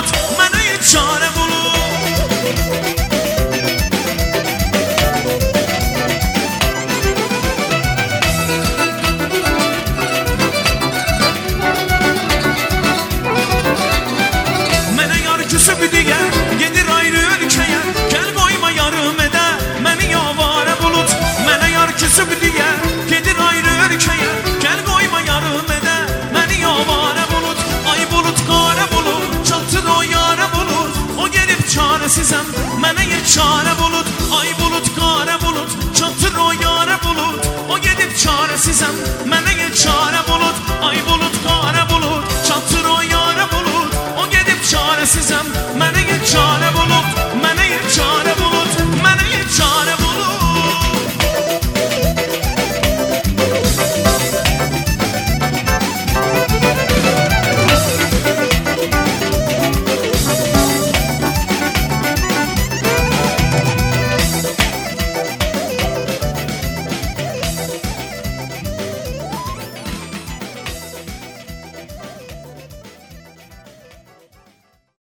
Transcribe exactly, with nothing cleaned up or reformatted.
bulut, mənə heç çarə bulut. Mənə yar küsüb deyə, gedir ayrı ölkəyə, gəl qoyma yarım edə, məni avara bulut. Mənə yar küsüb deyə, gedir ayrı ölkəyə, gəl qoyma yarım edə, məni avara bulut. Ay bulut, qara bulut, çatır o yara bulut, o gelib çarəsizəm, mənə heç çarə bulut. Ay bulut, qara bulut, çatır o yara bulut, o gelib çarəsizəm,